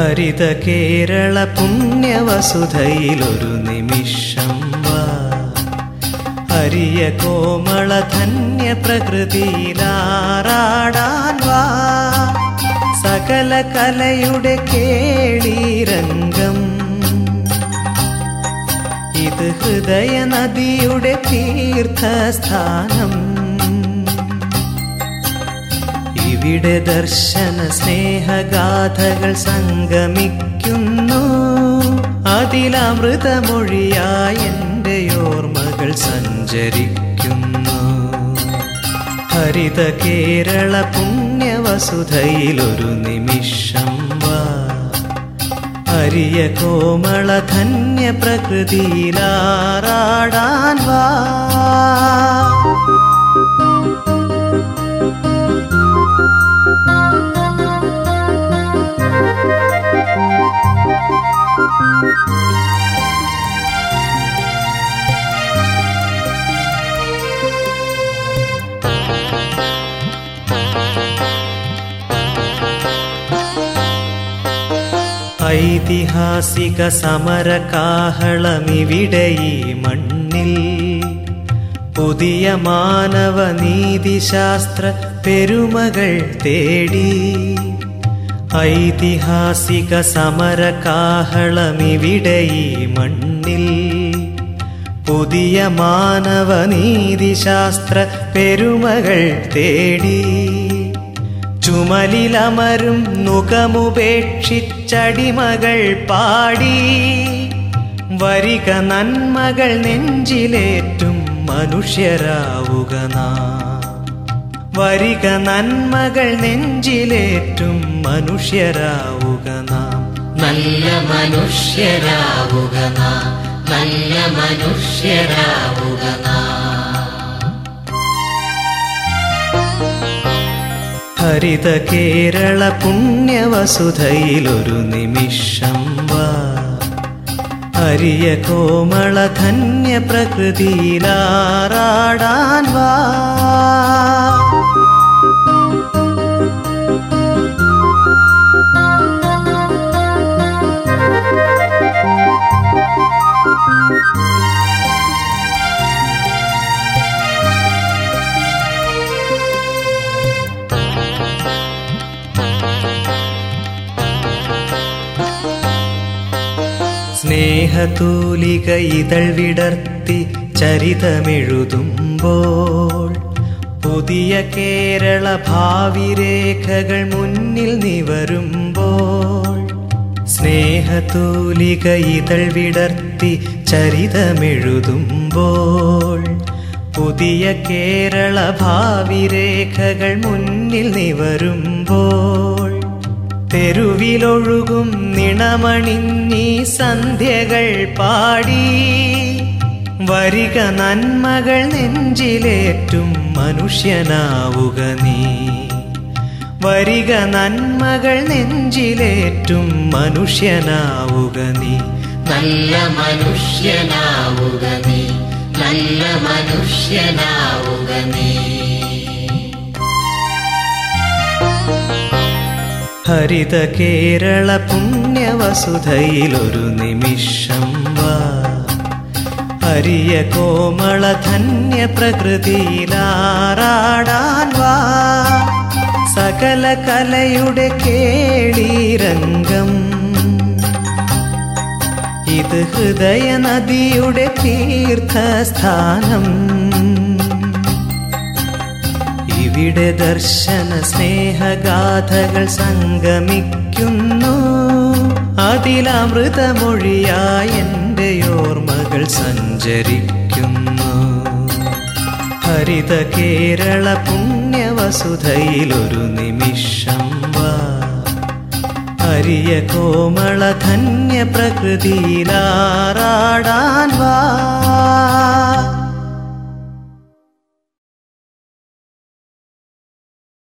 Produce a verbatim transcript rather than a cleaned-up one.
ഹരിത കേരള പുണ്യവസുധയിലൊരു നിമിഷം വാ, ഹരിയ കോമള ധന്യ പ്രകൃതിയിലാറാടാൻ വാ. സകല കലയുടെ കേളീരംഗം, ഇത് ഹൃദയ നദിയുടെ തീർത്ഥസ്ഥാനം. ഇവിടെ ദർശന സ്നേഹഗാഥകൾ സംഗമിക്കുന്നു, അതിലമൃതമൊഴിയായി എൻ്റെ ഓർമ്മകൾ സഞ്ചരിക്കുന്നു. ഹരിത കേരള പുണ്യവസുധയിലൊരു നിമിഷം വാ, ഹരിയ കോമള ധന്യ പ്രകൃതിയിലാറാടാൻ വാ. ഐതിഹാസിക സമരകാഹളമിവിടെ ഈ മണ്ണിൽ, പുതിയ മാനവ നീതിശാസ്ത്ര പെരുമകൾ തേടി. ഐതിഹാസിക സമരകാഹളമിവിടെ ഈ മണ്ണിൽ, പുതിയ മാനവ നീതിശാസ്ത്ര പെരുമകൾ തേടി. ചുമലിലമരും നുകമുപേക്ഷിച്ചടിമകൾ പാടി, വരിക നന്മകൾ നെഞ്ചിലേറ്റും മനുഷ്യരാവുക നാം. വരിക നന്മകൾ നെഞ്ചിലേറ്റും മനുഷ്യരാവുക നാം. നല്ല മനുഷ്യരാവുക നാം, നല്ല മനുഷ്യരാവുക നാം. ഹരിത കേരള പുണ്യവസുധയിലൊരു നിമിഷം വാ, ഹരിയ കോമള ധന്യ പ്രകൃതിയിലാറാടാൻ വാ. സ്നേഹതൂലിക ഇതൾ വിടർത്തി ചരിതമെഴുതുമ്പോൾ, പുതിയ കേരള ഭാവിരേഖകൾ മുന്നിൽ നിവരുമ്പോൾ. സ്നേഹതൂലിക ഇതൾ വിടർത്തി ചരിതമെഴുതുമ്പോൾ, പുതിയ കേരള ഭാവിരേഖകൾ മുന്നിൽ നിവരുമ്പോൾ. തെരുവിലൊഴുകും നിണമണിഞ്ഞീ സന്ധ്യകൾ പാടി, വരിക നന്മകൾ നെഞ്ചിലേറ്റും മനുഷ്യനാവുക നീ. വരിക നന്മകൾ നെഞ്ചിലേറ്റും മനുഷ്യനാവുക നീ. നല്ല മനുഷ്യനാവുക നീ, നല്ല മനുഷ്യനാവുക നീ. ഹരിത കേരള പുണ്യവസുധയിലൊരു നിമിഷം വാ, ഹരിയ കോമള ധന്യ പ്രകൃതിയിലാറാടാൻ വാ. സകല കലയുടെ കേളീരംഗം, ഇത് ഹൃദയ നദിയുടെ തീർത്ഥസ്ഥാനം. ഇവിടെ ദർശന സ്നേഹഗാഥകൾ സംഗമിക്കുന്നു, അതിലമൃതമൊഴിയായി എൻ്റെ ഓർമ്മകൾ സഞ്ചരിക്കുന്നു. ഹരിത കേരള പുണ്യവസുധയിലൊരു നിമിഷം വാ, ഹരിയ കോമള ധന്യ പ്രകൃതിയിലാറാടാൻ